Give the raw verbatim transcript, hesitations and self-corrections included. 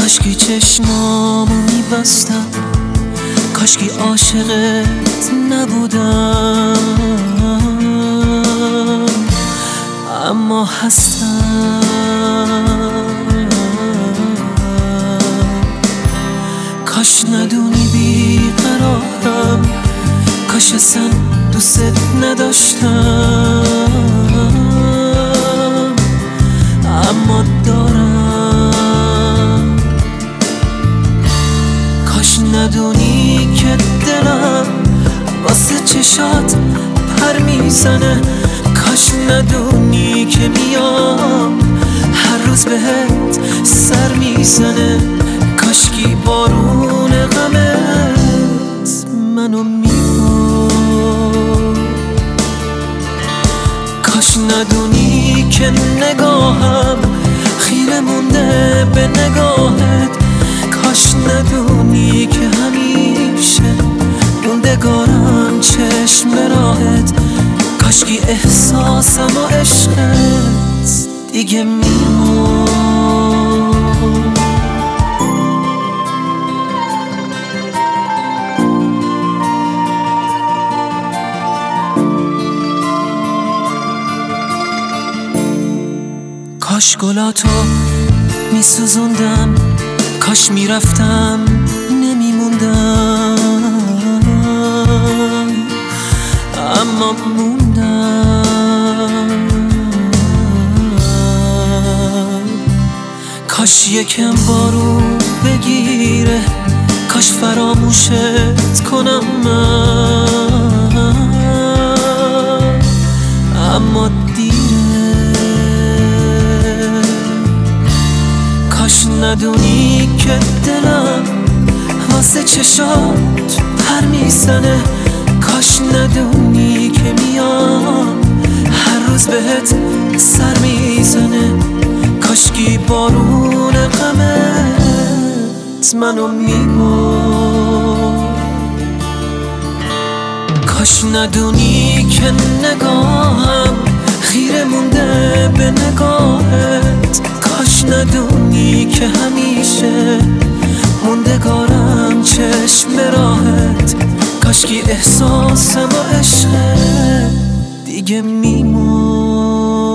کاشکی چشمامو میبستم، کاشکی عاشقت نبودم، اما هستم. کاش ندونی بیقرارم، کاش اصلا دوست نداشتم، اما دارم. کاش ندونی که دلم واسه چشات پر میزنه، کاش ندونی که میام هر روز بهت سر میزنه، کاشکی بارون غمت منو میبارد. کاش ندونی که نگاهم خیره مونده به نگاهت، کاش ندونی که همیشه موندگارم چشم راهت، کاشکی احساسم و عشقت دیگه میمون. کاش گلاتو میسوزوندم، کاش میرفتم نمیموندم، اما موندم. کاش یکم بارون بگیره، کاش فراموشت کنم من، اما دیره. کاش ندونی که دلم واسه چشات پر میزنه، کاش ندونی که میام هر روز بهت سر میزنه، کاشکی بارون غمت منو میبرد. کاش ندونی که نگاهم خیره مونده به نگاهت، کاش ندونی که همیشه موندگارم چشم راهت، کاشکی احساسم و عشقت دیگه میمون.